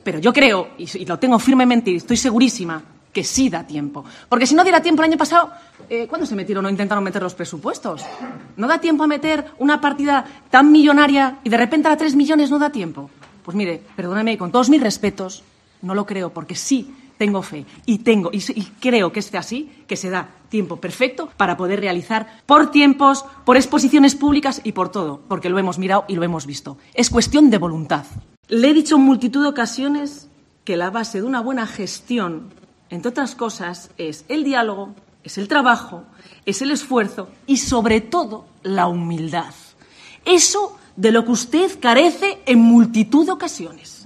Pero yo creo, y lo tengo firmemente y estoy segurísima, que sí da tiempo. Porque si no diera tiempo el año pasado, ¿cuándo se metieron o intentaron meter los presupuestos? ¿No da tiempo a meter una partida tan millonaria y de repente a 3 millones no da tiempo? Pues mire, perdóneme, con todos mis respetos, no lo creo, porque sí tengo fe y creo que esté así, que se da tiempo perfecto para poder realizar por tiempos, por exposiciones públicas y por todo, porque lo hemos mirado y lo hemos visto. Es cuestión de voluntad. Le he dicho en multitud de ocasiones que la base de una buena gestión, entre otras cosas, es el diálogo, es el trabajo, es el esfuerzo y, sobre todo, la humildad. Eso de lo que usted carece en multitud de ocasiones.